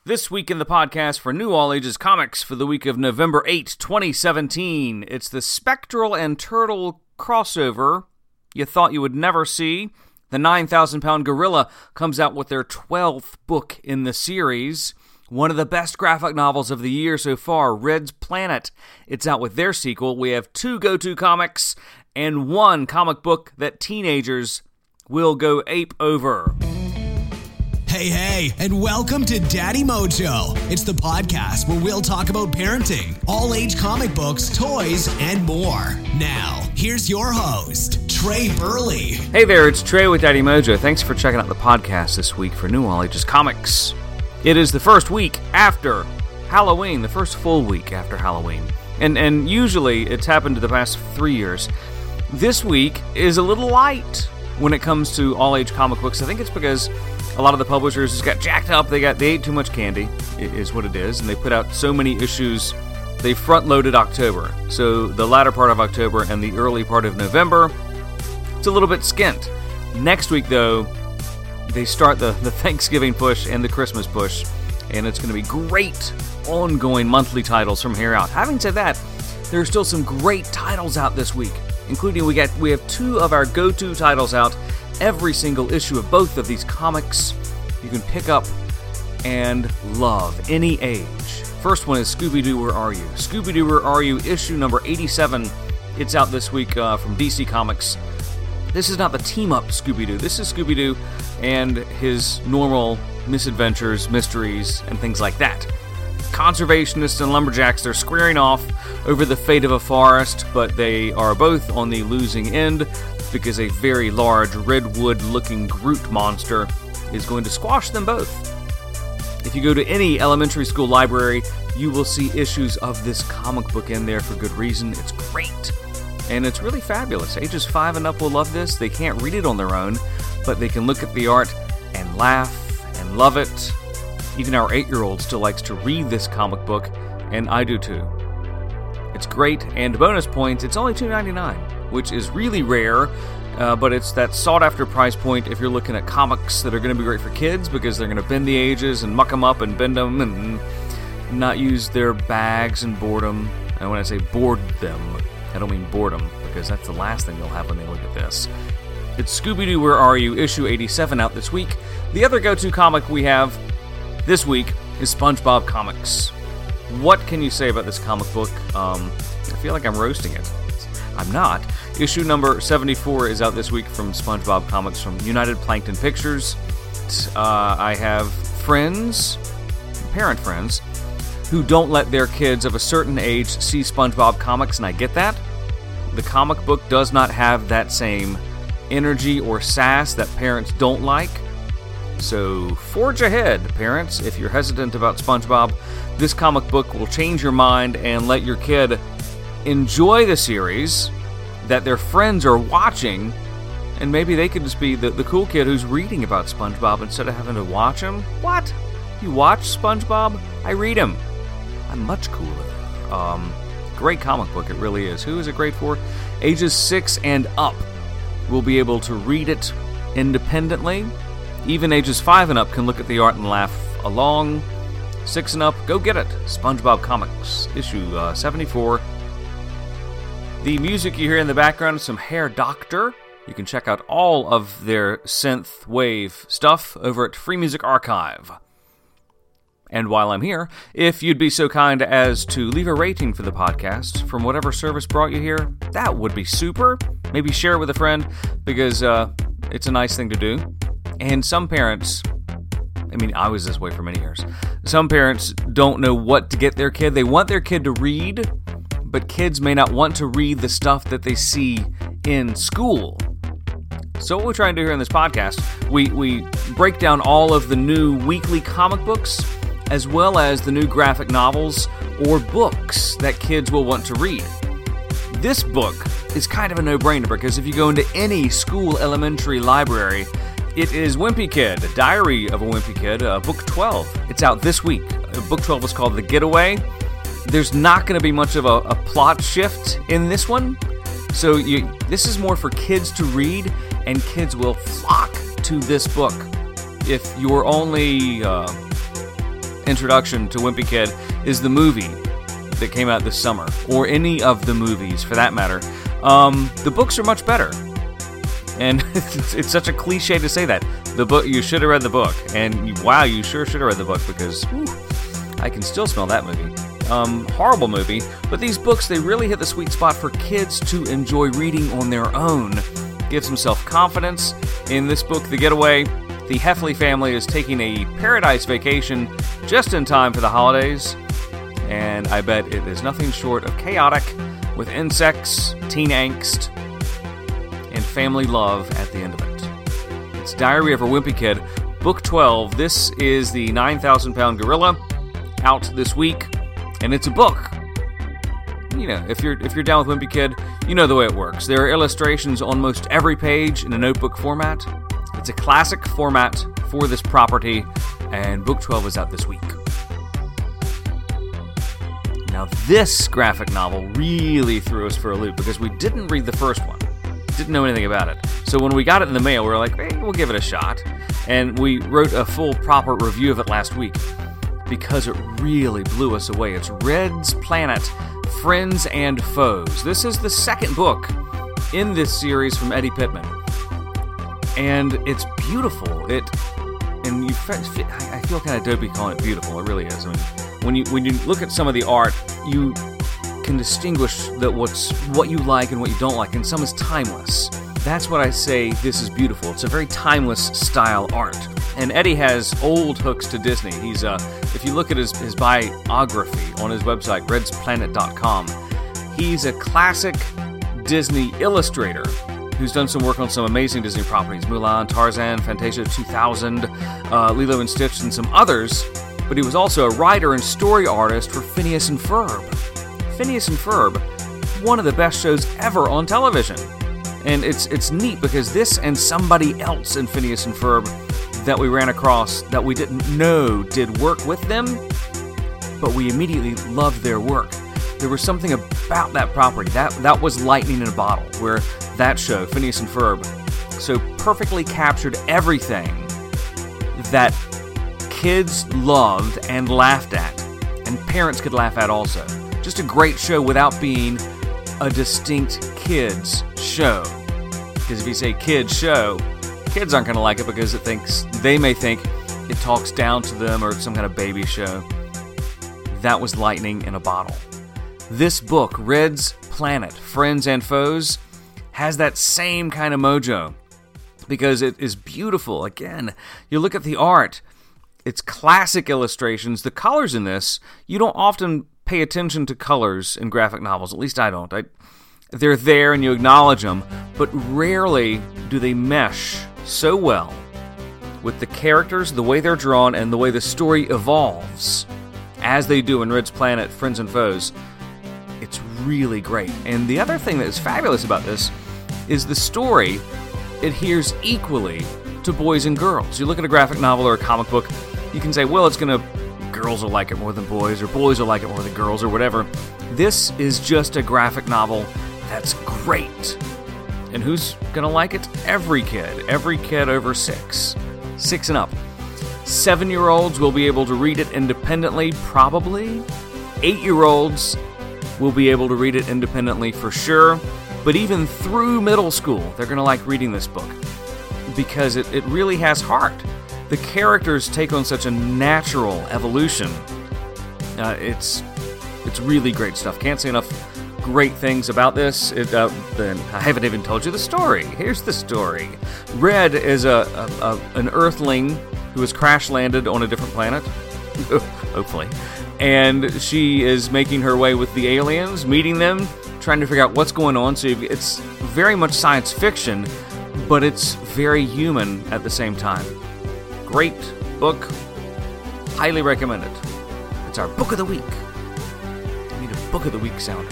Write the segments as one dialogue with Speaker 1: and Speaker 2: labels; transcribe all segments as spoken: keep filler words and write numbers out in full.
Speaker 1: This week in the podcast for New All Ages Comics for the week of November eighth, twenty seventeen. It's the Spectral and Turtle crossover you thought you would never see. The nine thousand pound Gorilla comes out with their twelfth book in the series. One of the best graphic novels of the year so far, Red's Planet. It's out with their sequel. We have two go-to comics and one comic book that teenagers will go ape over.
Speaker 2: Hey, hey, and welcome to Daddy Mojo. It's the podcast where we'll talk about parenting, all-age comic books, toys, and more. Now, here's your host, Trey Burley.
Speaker 1: Hey there, it's Trey with Daddy Mojo. Thanks for checking out the podcast this week for New All Ages Comics. It is the first week after Halloween, the first full week after Halloween. And and usually, it's happened to the past three years. This week is a little light when it comes to all-age comic books. I think it's because a lot of the publishers just got jacked up. They got they ate too much candy, is what it is, and they put out so many issues. They front-loaded October, so the latter part of October and the early part of November, it's a little bit skint. Next week, though, they start the, the Thanksgiving push and the Christmas push, and it's going to be great ongoing monthly titles from here out. Having said that, there are still some great titles out this week, including we got we have two of our go-to titles out. Every single issue of both of these comics you can pick up and love, any age. First one is Scooby-Doo, Where Are You? Scooby-Doo, Where Are You? Issue number eighty-seven. It's out this week uh, from D C Comics. This is not the team-up Scooby-Doo. This is Scooby-Doo and his normal misadventures, mysteries, and things like that. Conservationists and lumberjacks, they're squaring off over the fate of a forest, but they are both on the losing end because a very large redwood-looking Groot monster is going to squash them both. If you go to any elementary school library, you will see issues of this comic book in there for good reason. It's great, and it's really fabulous. Ages five and up will love this. They can't read it on their own, but they can look at the art and laugh and love it. Even our eight-year-old still likes to read this comic book, and I do too. It's great, and bonus points, it's only two dollars and ninety-nine cents, which is really rare, uh, but it's that sought-after price point if you're looking at comics that are going to be great for kids because they're going to bend the ages and muck them up and bend them and not use their bags and boredom. And when I say board them, I don't mean boredom, because that's the last thing they'll have when they look at this. It's Scooby-Doo, Where Are You? Issue eighty-seven out this week. The other go-to comic we have this week is SpongeBob Comics. What can you say about this comic book? Um, I feel like I'm roasting it. I'm not. Issue number seventy-four is out this week from SpongeBob Comics from United Plankton Pictures. Uh, I have friends, parent friends, who don't let their kids of a certain age see SpongeBob Comics, and I get that. The comic book does not have that same energy or sass that parents don't like. So forge ahead, parents. If you're hesitant about SpongeBob, this comic book will change your mind and let your kid enjoy the series that their friends are watching, and maybe they could just be the, the cool kid who's reading about SpongeBob instead of having to watch him. What? You watch SpongeBob? I read him. I'm much cooler. Um, great comic book, it really is. Who is it great for? Ages six and up will be able to read it independently. Even ages five and up can look at the art and laugh along. Six and up, go get it. SpongeBob Comics, issue uh, seventy-four. The music you hear in the background is some Hair Doctor. You can check out all of their synth wave stuff over at Free Music Archive. And while I'm here, if you'd be so kind as to leave a rating for the podcast from whatever service brought you here, that would be super. Maybe share it with a friend, because uh, it's a nice thing to do. And some parents, I mean, I was this way for many years. Some parents don't know what to get their kid. They want their kid to read, but kids may not want to read the stuff that they see in school. So what we try and do here in this podcast, we, we break down all of the new weekly comic books, as well as the new graphic novels or books that kids will want to read. This book is kind of a no-brainer, because if you go into any school elementary library, it is Wimpy Kid, a Diary of a Wimpy Kid, uh, book twelve. It's out this week. Uh, book twelve is called The Getaway. There's not going to be much of a, a plot shift in this one, so you, this is more for kids to read, and kids will flock to this book. If you're only uh, introduction to Wimpy Kid is the movie that came out this summer, or any of the movies for that matter, um, the books are much better. And it's, it's such a cliche to say that. The book, you should have read the book. And you, wow, you sure should have read the book, because whew, I can still smell that movie. Um, horrible movie, but these books, they really hit the sweet spot for kids to enjoy reading on their own. Gives them self-confidence. In this book, The Getaway, the Heffley family is taking a paradise vacation just in time for the holidays, and I bet it is nothing short of chaotic, with insects, teen angst, and family love at the end of it. It's Diary of a Wimpy Kid, Book twelve. This is the nine thousand pound Gorilla, out this week. And it's a book. You know, if you're if you're down with Wimpy Kid, you know the way it works. There are illustrations on most every page in a notebook format. It's a classic format for this property, and Book twelve is out this week. Now, this graphic novel really threw us for a loop, because we didn't read the first one. Didn't know anything about it. So when we got it in the mail, we were like, hey, we'll give it a shot. And we wrote a full, proper review of it last week, because it really blew us away. It's Red's Planet, Friends and Foes. This is the second book in this series from Eddie Pittman. And it's beautiful. It, and you, I feel kind of dopey calling it beautiful. It really is. I mean, when you when you look at some of the art, you can distinguish that what's what you like and what you don't like, and some is timeless. That's what I say this is beautiful. It's a very timeless style art. And Eddie has old hooks to Disney. He's uh, if you look at his, his biography on his website, reds planet dot com, he's a classic Disney illustrator who's done some work on some amazing Disney properties, Mulan, Tarzan, Fantasia two thousand, uh, Lilo and Stitch, and some others. But he was also a writer and story artist for Phineas and Ferb. Phineas and Ferb, one of the best shows ever on television. And it's it's neat, because this and somebody else in Phineas and Ferb that we ran across that we didn't know did work with them, but we immediately loved their work. There was something about that property. That, that was lightning in a bottle, where that show, Phineas and Ferb, so perfectly captured everything that kids loved and laughed at, and parents could laugh at also. Just a great show without being a distinct kids show. Because if you say kids show, kids aren't going to like it, because it thinks they may think it talks down to them, or some kind of baby show. That was lightning in a bottle. This book, Red's Planet, Friends and Foes, has that same kind of mojo, because it is beautiful. Again, you look at the art, it's classic illustrations. The colors in this, you don't often pay attention to colors in graphic novels. At least I don't. I, they're there and you acknowledge them, but rarely do they mesh so well with the characters, the way they're drawn, and the way the story evolves, as they do in Red's Planet, Friends and Foes. It's really great. And the other thing that is fabulous about this is the story adheres equally to boys and girls. You look at a graphic novel or a comic book, you can say, well, it's going to, girls will like it more than boys, or boys will like it more than girls, or whatever. This is just a graphic novel that's great. And who's going to like it? Every kid. Every kid over six. Six and up. Seven-year-olds will be able to read it independently, probably. Eight-year-olds will be able to read it independently for sure. But even through middle school, they're going to like reading this book, because it, it really has heart. The characters take on such a natural evolution. Uh, it's it's really great stuff. Can't say enough great things about this. It, uh, I haven't even told you the story. Here's the story. Red is a, a, a an Earthling who has crash landed on a different planet, hopefully, and she is making her way with the aliens, meeting them, trying to figure out what's going on. So it's very much science fiction, but it's very human at the same time. Great book. Highly recommend it. It's our book of the week. I need a book of the week sound.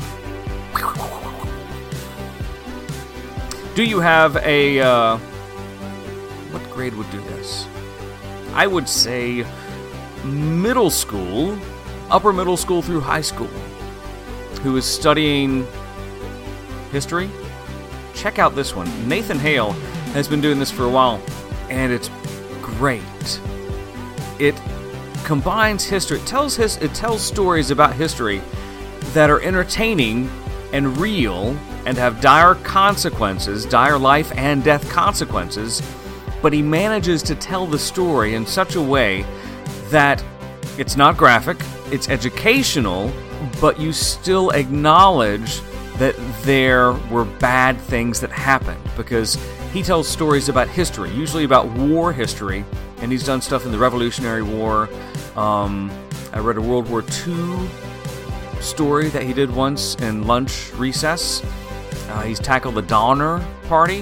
Speaker 1: Do you have a, uh, what grade would do this? I would say middle school, upper middle school through high school, who is studying history. Check out this one. Nathan Hale has been doing this for a while, and it's great. It combines history. It tells his, it tells stories about history that are entertaining and real and have dire consequences, dire life and death consequences, but he manages to tell the story in such a way that it's not graphic, it's educational, but you still acknowledge that there were bad things that happened, because he tells stories about history, usually about war history, and he's done stuff in the Revolutionary War. Um, I read a World War Two story that he did once in lunch recess. Uh, he's tackled the Donner Party.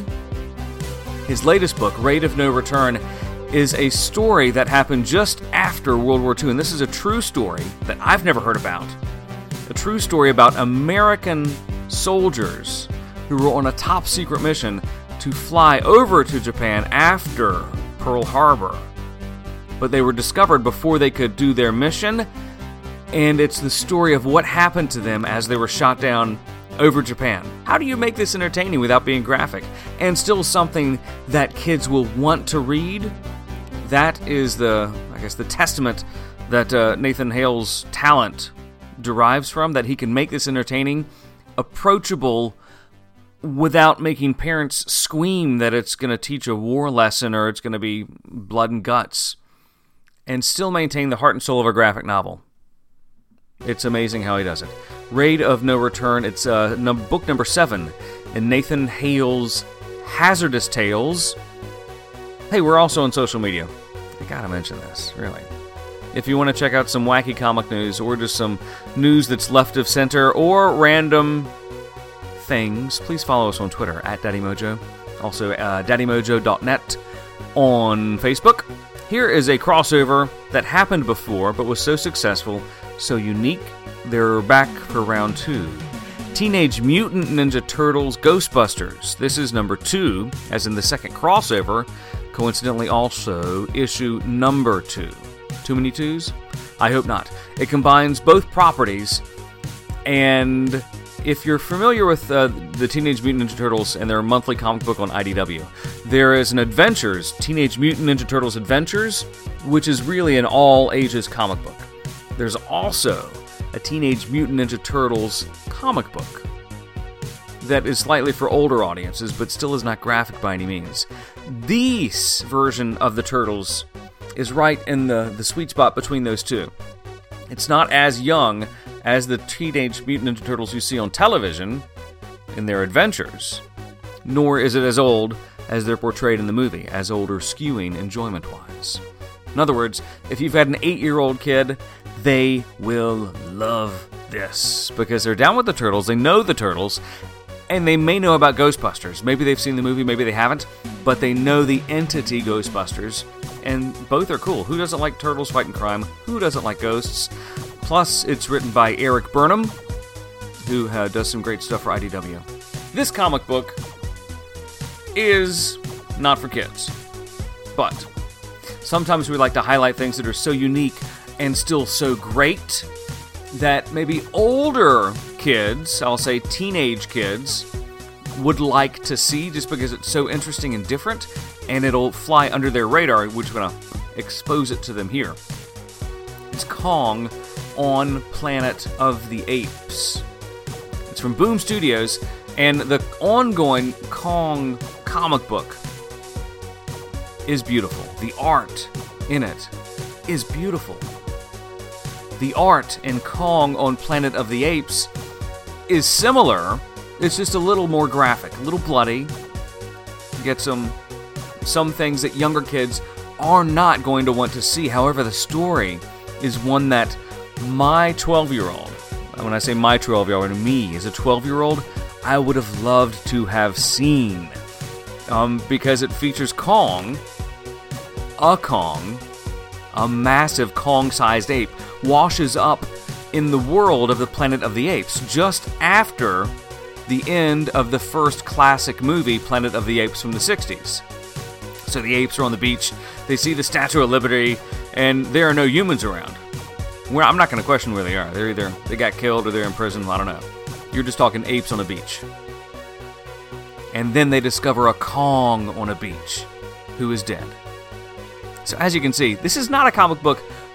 Speaker 1: His latest book, Raid of No Return, is a story that happened just after World War Two, and this is a true story that I've never heard about. A true story about American soldiers who were on a top-secret mission to fly over to Japan after Pearl Harbor. But they were discovered before they could do their mission, and it's the story of what happened to them as they were shot down over Japan. How do you make this entertaining without being graphic, and still something that kids will want to read? That is the, I guess, the testament that uh, Nathan Hale's talent derives from, that he can make this entertaining, approachable, without making parents scream that it's going to teach a war lesson or it's going to be blood and guts, and still maintain the heart and soul of a graphic novel. It's amazing how he does it. Raid of No Return, it's uh, num- book number seven in Nathan Hale's Hazardous Tales. Hey, we're also on social media. I gotta mention this, really. If you want to check out some wacky comic news, or just some news that's left of center, or random things, please follow us on Twitter, at Daddy Mojo. Also, uh, daddy mojo dot net on Facebook. Here is a crossover that happened before, but was so successful, so unique, they're back for round two. Teenage Mutant Ninja Turtles Ghostbusters. This is number two, as in the second crossover, coincidentally also issue number two. Too many twos? I hope not. It combines both properties, and if you're familiar with uh, the Teenage Mutant Ninja Turtles and their monthly comic book on I D W, there is an Adventures, Teenage Mutant Ninja Turtles Adventures, which is really an all-ages comic book. There's also a Teenage Mutant Ninja Turtles comic book that is slightly for older audiences, but still is not graphic by any means. This version of the Turtles is right in the, the sweet spot between those two. It's not as young as the Teenage Mutant Ninja Turtles you see on television in their adventures, nor is it as old as they're portrayed in the movie, as older skewing enjoyment-wise. In other words, if you've had an eight-year-old kid, they will love this, because they're down with the Turtles, they know the Turtles, and they may know about Ghostbusters. Maybe they've seen the movie, maybe they haven't, but they know the entity Ghostbusters, and both are cool. Who doesn't like turtles fighting crime? Who doesn't like ghosts? Plus, it's written by Eric Burnham, who uh, does some great stuff for I D W. This comic book is not for kids, but sometimes we like to highlight things that are so unique and still so great that maybe older kids, I'll say teenage kids, would like to see, just because it's so interesting and different, and it'll fly under their radar, which we're going to expose it to them here. It's Kong on Planet of the Apes. It's from Boom Studios, and the ongoing Kong comic book is beautiful. The art in it is beautiful. The art in Kong on Planet of the Apes is similar. It's just a little more graphic, a little bloody. You get some some things that younger kids are not going to want to see. However, the story is one that my twelve-year-old, when I say my twelve-year-old, I mean me as a twelve-year-old, I would have loved to have seen. Um, because it features Kong, a Kong, a massive Kong-sized ape, washes up in the world of the Planet of the Apes just after the end of the first classic movie, Planet of the Apes, from the sixties. So the apes are on the beach, they see the Statue of Liberty, and there are no humans around. Well, I'm not going to question where they are. They're either they got killed or they're in prison, I don't know. You're just talking apes on a beach. And then they discover a Kong on a beach who is dead. So as you can see, this is not a comic book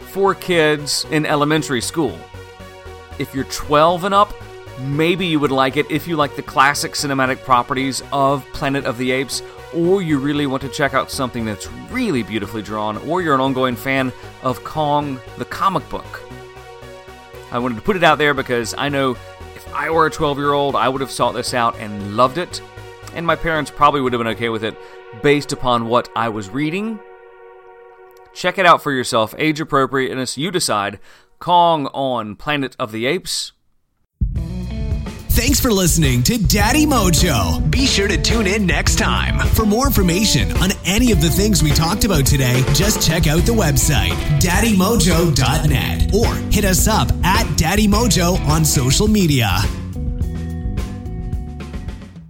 Speaker 1: for kids in elementary school. If you're twelve and up, maybe you would like it if you like the classic cinematic properties of Planet of the Apes, or you really want to check out something that's really beautifully drawn, or you're an ongoing fan of Kong the comic book. I wanted to put it out there because I know if I were a twelve-year-old, I would have sought this out and loved it, and my parents probably would have been okay with it based upon what I was reading. Check it out for yourself, age appropriate, and as you decide, Kong on Planet of the Apes.
Speaker 2: Thanks for listening to Daddy Mojo. Be sure to tune in next time. For more information on any of the things we talked about today, just check out the website, daddy mojo dot net, or hit us up at Daddy Mojo on social media.